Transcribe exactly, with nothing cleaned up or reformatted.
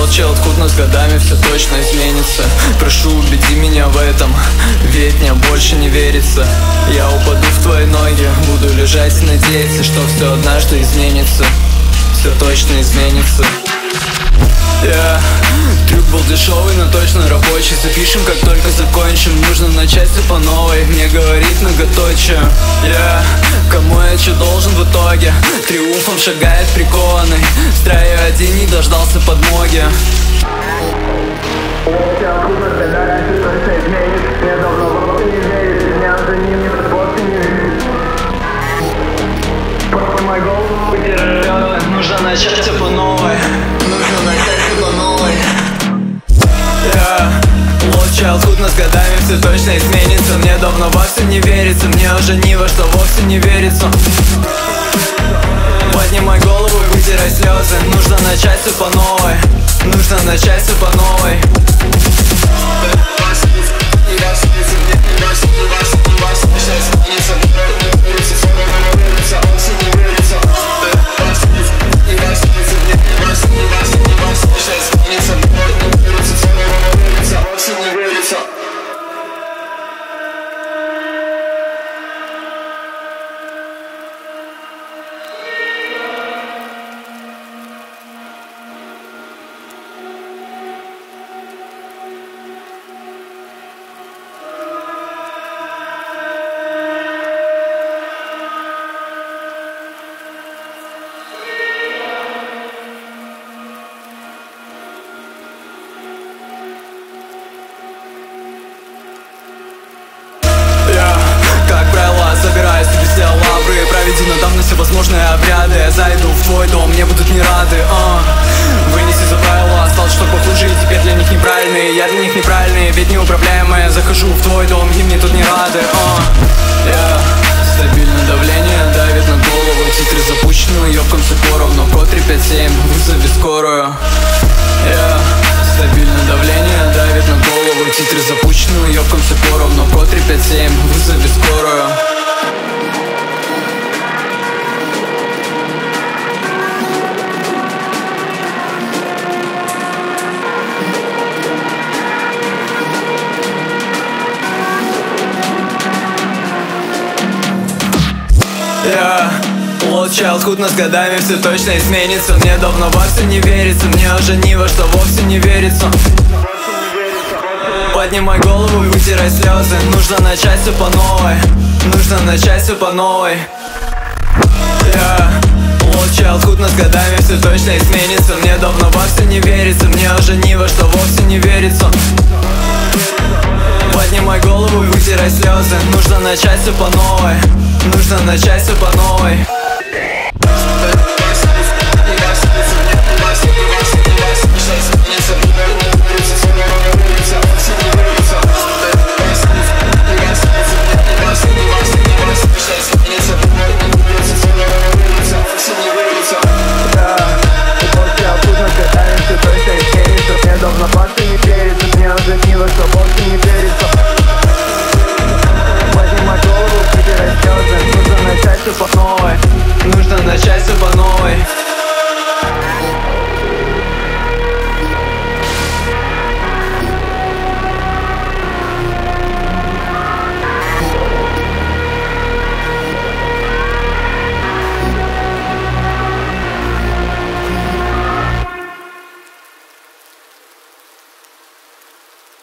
Молчал, откуда с годами все точно изменится. Прошу, убеди меня в этом, ведь мне больше не верится. Я упаду в твои ноги, буду лежать и надеяться, что все однажды изменится. Все точно изменится. Yeah. Трюк был дешевый, но точно рабочий. Запишем, как только закончим. Нужно начать все по новой. Мне говорит многоточие. Yeah. Кому я что должен в итоге? Триумфом шагает прикованный. В строю один не дождался подмоги. Нужно начать все по новой. Нужно начать все по новой. Yeah. Lost childhood, но с годами все точно изменится. Мне давно во все не верится. Мне уже ни во что вовсе не верится. Поднимай голову и вытирай слезы. Нужно начать все по новой. Нужно начать все по новой. Проведи надо мной все возможные обряды. Я зайду в твой дом, мне будут не рады. uh. Вынеси за правила, осталось что похуже, и теперь для них неправильные. Я для них неправильный, ведь неуправляемый. Я захожу в твой дом, и мне тут не рады. uh. yeah. Стабильное давление давит на голову. Титры запущены, уёбком все поровну. Код три пять семь, вызови скорую. yeah. Стабильное давление давит на голову. Титры запущены, уёбком все поровну. Код три пять семь, вызови скорую. Yeah. Lost childhood, но с годами все точно изменится. Мне давно во все не верится. Мне уже ни во что вовсе не верится. Поднимай голову и вытирай слезы. Нужно начать все по новой. Нужно начать все по новой. Yeah. Lost childhood, но с годами все точно изменится. Мне давно во все не верится. Мне уже ни во что вовсе не верится. Поднимай голову и вытирай слезы. Нужно начать все по новой. Нужно начать все по новой.